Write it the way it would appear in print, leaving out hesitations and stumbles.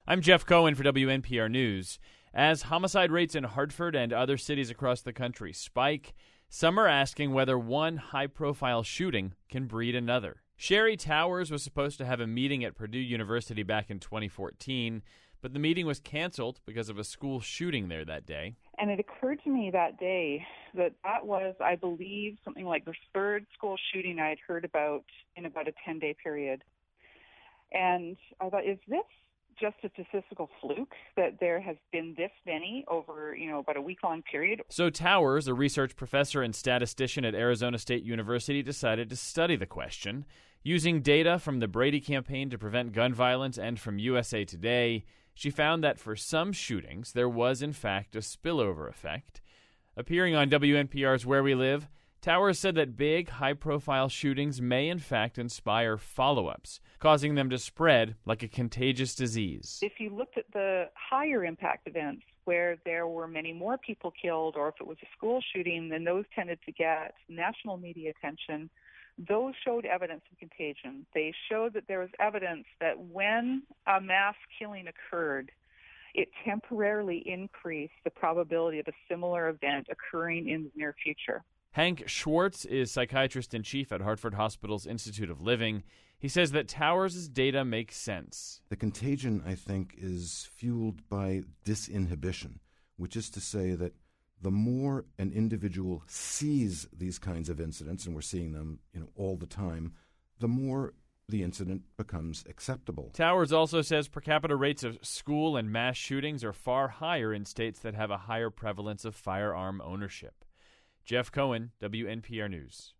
I'm Jeff Cohen for WNPR News. As homicide rates in Hartford and other cities across the country spike, some are asking whether one high-profile shooting can breed another. Sherry Towers was supposed to have a meeting at Purdue University back in 2014, but the meeting was canceled because of a school shooting there that day. And it occurred to me that day that was, I believe, something like the third school shooting I had heard about in about a 10-day period. And I thought, is this just a statistical fluke that there has been this many over, about a week-long period? So Towers, a research professor and statistician at Arizona State University, decided to study the question. Using data from the Brady Campaign to Prevent Gun Violence and from USA Today, she found that for some shootings, there was, in fact, a spillover effect. Appearing on WNPR's Where We Live, Towers said that big, high-profile shootings may, in fact, inspire follow-ups, causing them to spread like a contagious disease. If you looked at the higher impact events where there were many more people killed, or if it was a school shooting, then those tended to get national media attention. Those showed evidence of contagion. They showed that there was evidence that when a mass killing occurred, it temporarily increased the probability of a similar event occurring in the near future. Hank Schwartz is psychiatrist-in-chief at Hartford Hospital's Institute of Living. He says that Towers' data makes sense. The contagion, I think, is fueled by disinhibition, which is to say that the more an individual sees these kinds of incidents, and we're seeing them all the time, the more the incident becomes acceptable. Towers also says per capita rates of school and mass shootings are far higher in states that have a higher prevalence of firearm ownership. Jeff Cohen, WNPR News.